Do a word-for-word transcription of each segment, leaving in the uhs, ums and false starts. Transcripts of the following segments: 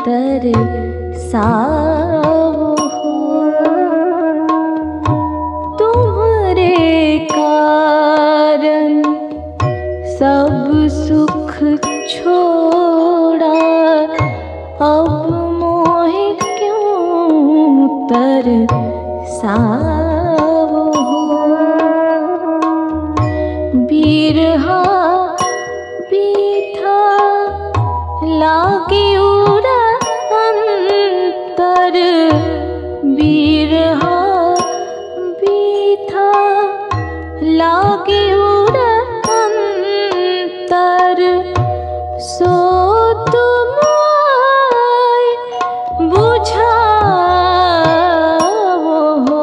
तरसाओ हो। तुम्हारे कारण सब सुख छोड़ा, अब मोहे क्यों तरसाओ हो। बिरहा बीथा लागे उरा अंतर, बिरहा बीथा लागे उरा अंतर। सो तुम आए बुझाओ हो।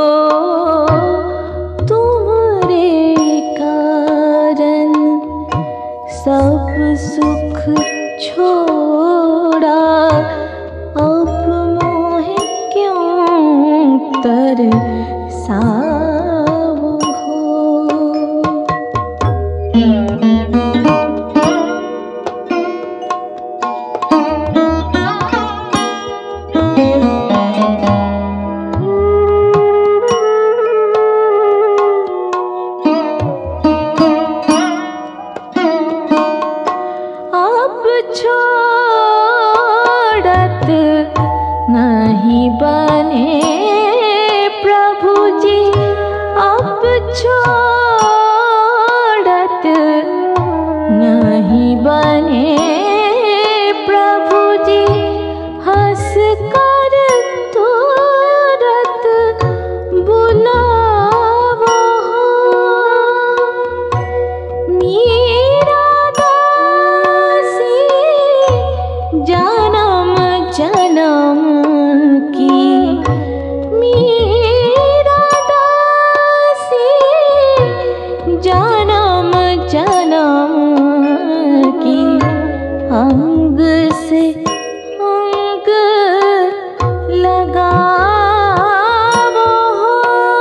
तुम्हारे कारण सब सुख छोड़ा, अब मोहे क्यों तरसाओ हो। अब छोड़त नहीं बने प्रभु जी, अब छोड़त नहीं बने प्रभु जी। हंस कर तुरत बुलावो हो। मीरा दासी जन्म जन्म की, मीरा दासी जन्म जन्म की। अंग से अंग लगावो हो।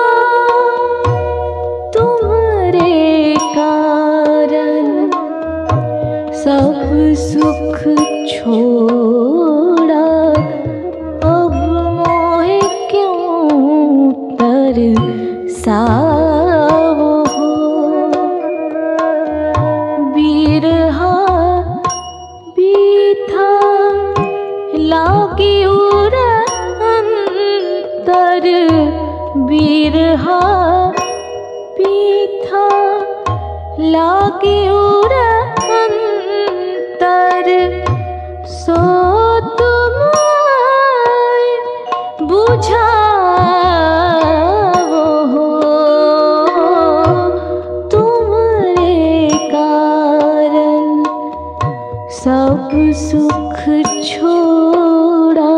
तुम्हारे कारण सब सुख छोड़ा, अब मोहे क्यों तरसाओ हो। बिरहा बीथा लागे उरा अंतर, बिरहा बीथा लागे उरा अंतर। सो तुम आए बुझाओ हो। तुम्हारे कारण सब सुख छोड़ा,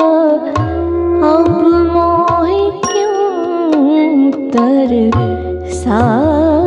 अब मोहे क्यों तरसाओ